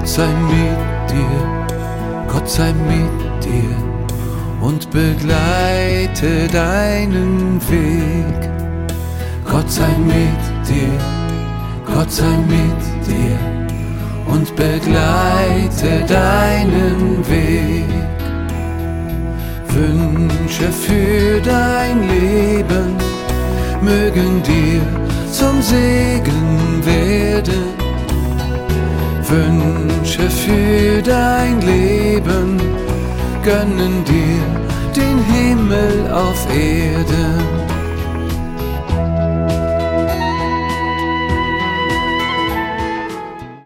sei mit dir, Gott sei mit dir und begleite deinen Weg. Gott sei mit dir, Gott sei mit dir und begleite deinen Weg. Wünsche für dein Leben mögen dir zum Segen werden. Wünsche für dein Leben gönnen dir den Himmel auf Erden.